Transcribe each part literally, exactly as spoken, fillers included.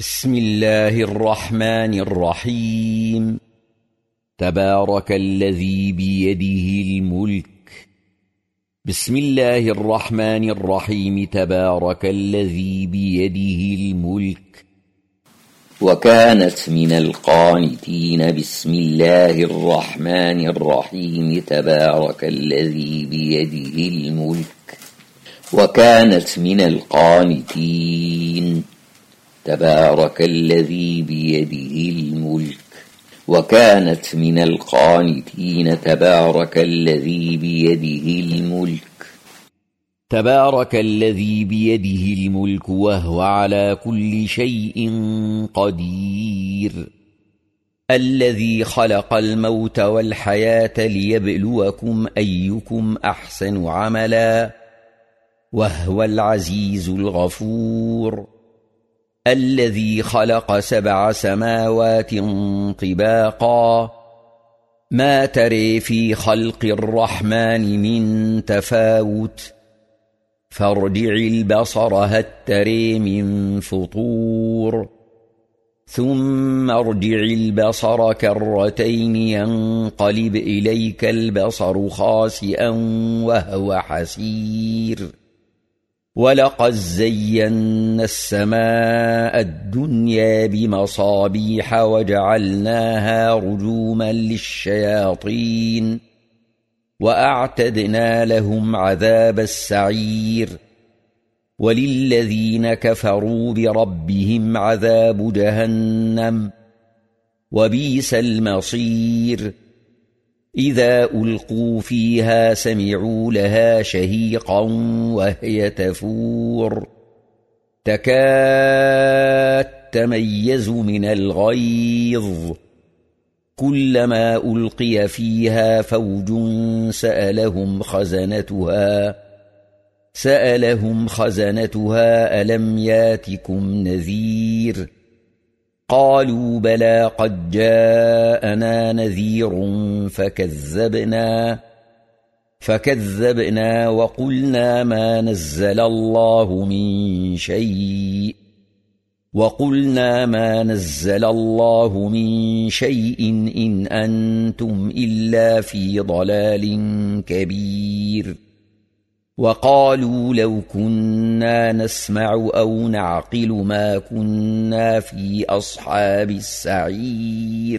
بسم الله الرحمن الرحيم. تبارك الذي بيده الملك. بسم الله الرحمن الرحيم. تبارك الذي بيده الملك. وكانت من القانتين. بسم الله الرحمن الرحيم. تبارك الذي بيده الملك. وكانت من القانتين. تبارك الذي بيده الملك. وكانت من القانتين. تبارك الذي بيده الملك. تبارك الذي بيده الملك وهو على كل شيء قدير. الذي خلق الموت والحياة ليبلوكم أيكم أحسن عملا وهو العزيز الغفور. الذي خلق سبع سماوات طباقا ما تري في خلق الرحمن من تفاوت فارجع البصر هل تري من فطور ثم ارجع البصر كرتين ينقلب إليك البصر خاسئا وهو حسير. ولقد زينا السماء الدنيا بمصابيح وجعلناها رجوما للشياطين وأعتدنا لهم عذاب السعير. وللذين كفروا بربهم عذاب جهنم وبئس المصير. إذا ألقوا فيها سمعوا لها شهيقا وهي تفور تكاد تميز من الغيظ. كلما ألقي فيها فوج سألهم خزنتها سألهم خزنتها ألم ياتكم نذير. قالوا بلى قد جاءنا نذير فكذبنا فكذبنا وقلنا ما نزل الله من شيء وقلنا ما نزل الله من شيء إن أنتم إلا في ضلال كبير. وقالوا لو كنا نسمع أو نعقل ما كنا في أصحاب السعير.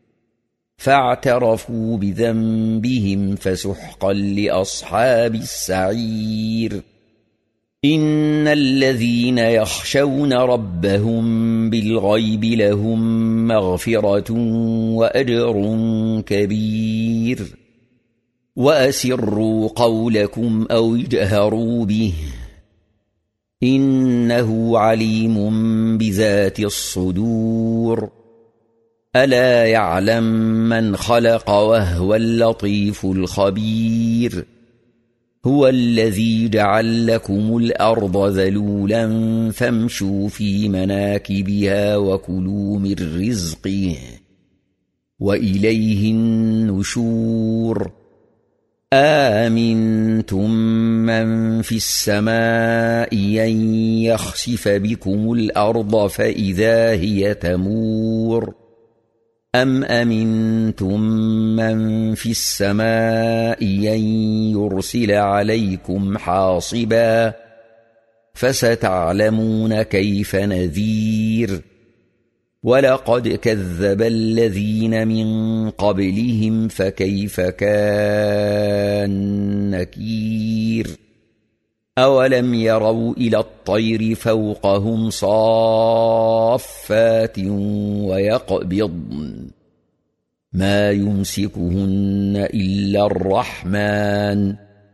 فاعترفوا بذنبهم فسحقا لأصحاب السعير. إن الذين يخشون ربهم بالغيب لهم مغفرة وأجر كبير. وأسروا قولكم أو اجهروا به إنه عليم بذات الصدور. ألا يعلم من خلق وهو اللطيف الخبير. هو الذي جعل لكم الأرض ذلولا فامشوا في مناكبها وكلوا من رزقه وإليه النشور. آمنتم من في السماء أن يخسف بكم الأرض فإذا هي تمور أم أمنتم من في السماء أن يرسل عليكم حاصبا فستعلمون كيف نذير. ولقد كذب الذين من قبلهم فكيف كان نكير. أولم يروا إلى الطير فوقهم صافات ويقبضن ما يمسكهن إلا الرحمن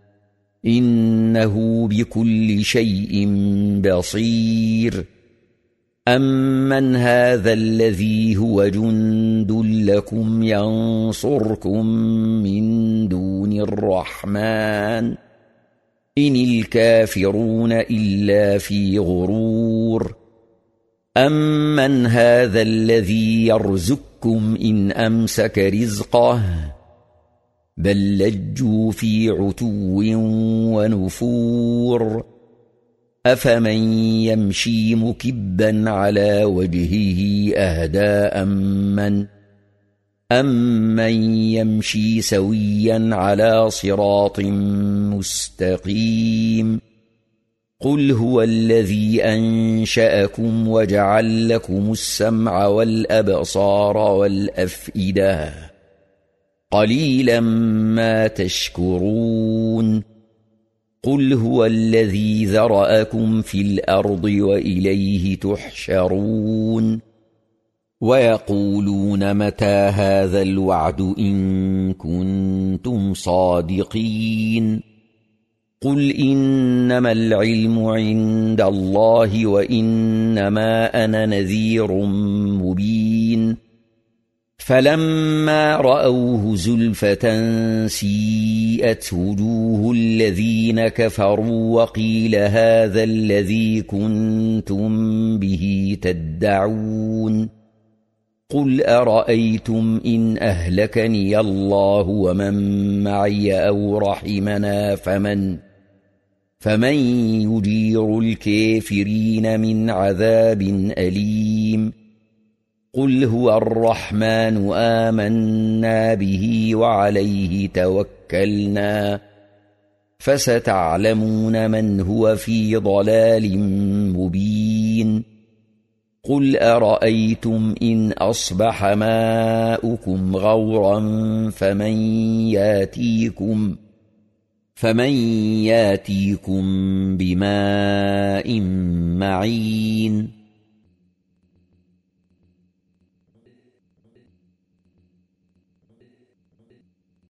إنه بكل شيء بصير. أمن هذا الذي هو جند لكم ينصركم من دون الرحمن إن الكافرون إلا في غرور. أمن هذا الذي يرزقكم إن أمسك رزقه بل لجوا في عتو ونفور. أفمن يمشي مكبا على وجهه أهدى أمن أمن يمشي سويا على صراط مستقيم قل هو الذي أنشأكم وجعل لكم السمع والأبصار والأفئدة قليلا ما تشكرون قل هو الذي ذرأكم في الأرض وإليه تحشرون ويقولون متى هذا الوعد إن كنتم صادقين قل إنما العلم عند الله وإنما أنا نذير مبين فلما رأوه زلفة سيئت وجوه الذين كفروا وقيل هذا الذي كنتم به تدعون قل أرأيتم إن أهلكني الله ومن معي أو رحمنا فمن فمن يجير الكافرين من عذاب أليم قل هو الرحمن آمنا به وعليه توكلنا فستعلمون من هو في ضلال مبين قل أرأيتم إن أصبح ماؤكم غورا فمن ياتيكم فمن ياتيكم بماء معين